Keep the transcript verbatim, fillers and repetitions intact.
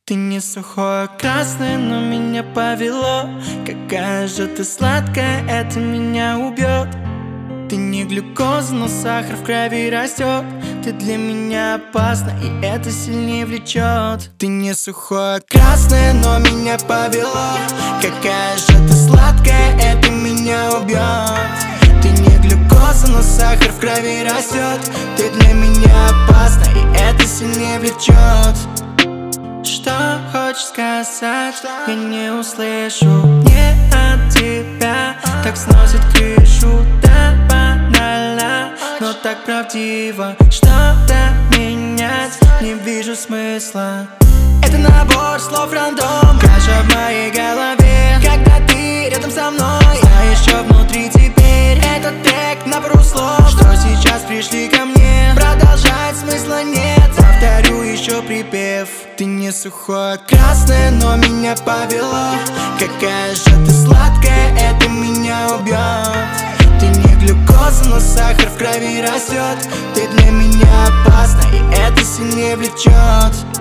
Ты не сухое красное, но меня повело. Какая же ты сладкая, это меня убьет. Ты не глюкоза, но сахар в крови растет. Ты для меня опасна, и это сильнее влечет. Ты не сухое красное, но меня повело. Какая же ты сладкая, это меня убьет. Ты не глюкоза, но сахар в крови растет. Ты для меня опасна, и это сильнее влечет. Что хочешь сказать, я не услышу. Не от тебя так сносит крышу. Да, банально, но так правдиво. Что-то менять не вижу смысла. Это набор слов рандом, каша в моей голове. Когда ты рядом со мной, знаешь, что внутри теперь. Этот трек набор слов, что сейчас пришли ко мне. Продолжать смысла нет, повторю еще припев. Ты не сухое красное, но меня повело. Какая же ты сладкая, это меня убьет. Ты не глюкоза, но сахар в крови растет. Ты для меня опасна, и это сильнее влечет.